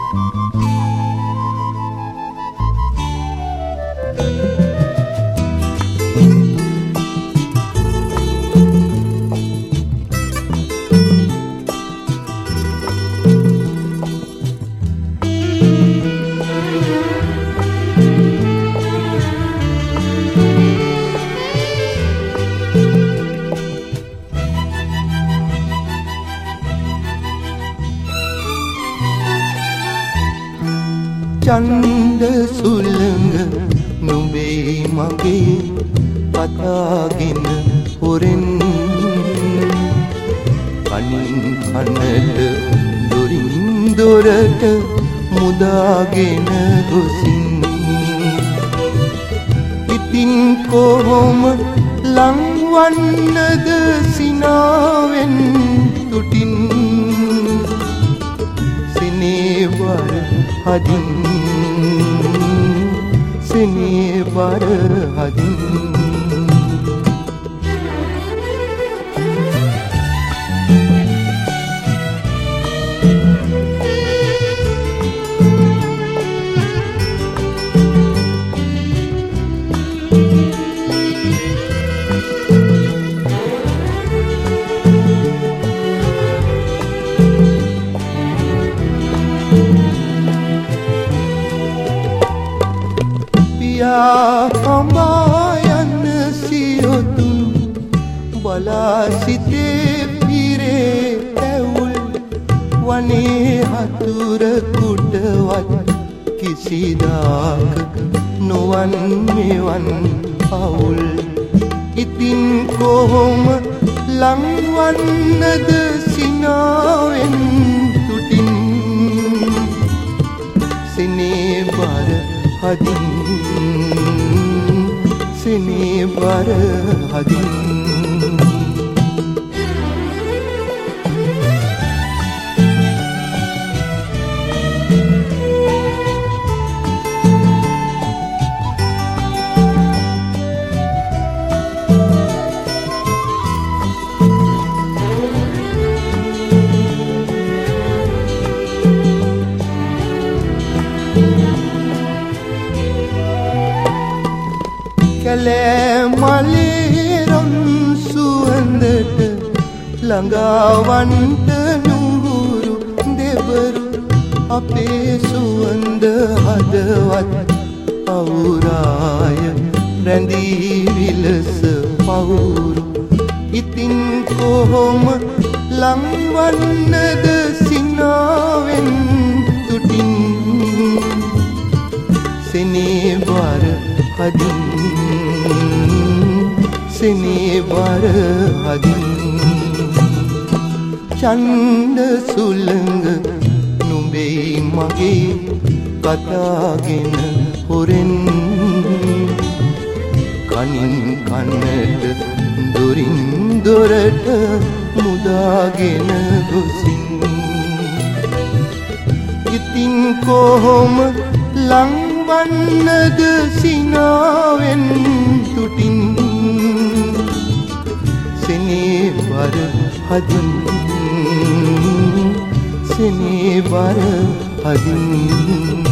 චණ්ඩ සුළඟ නුඹේ මගේ පතාගෙන හොරෙන් කනින් කනට දොරින් දොරට මුදාගෙන ගොසින් ඉතින් කොහොම ලංවන්නද සිනාවෙන් තුටින් සිනේවර හදින් සිනේවර හදින් හඹායන සියොතුන් බලා සිතේ පිරේ ඇවුල් වනේ හතුර කුටවත් කිසිදාක නොවන් මෙවන් පවුල් ඉතින් කොහොම ලංවන්නද සිනාවෙන් තුටින් සිනේවර හදින් සිනේවර හදින් කැලෑ මලේ රන් සුවඳට ළඟවන්ට නුහුරු දෙබරු අපේ සුවඳ හදවත් පවුරාය රැඳී විලස පවුරු ඉතින් කොහොම ලංවන්නද සිනාවෙන් තුටින් සිනේවර හදින් සිනේවර හදින් චණ්ඩ සුළඟ නුඹේ මගේ කතාගෙන හොරෙන් කනින් කනට දොරින් දොරට මුදාගෙන ගොසින් ඉතින් කොහොම ලංවන්නද සිනාවෙන් තුටින් සිනේවර හදින් සිනේවර හදින්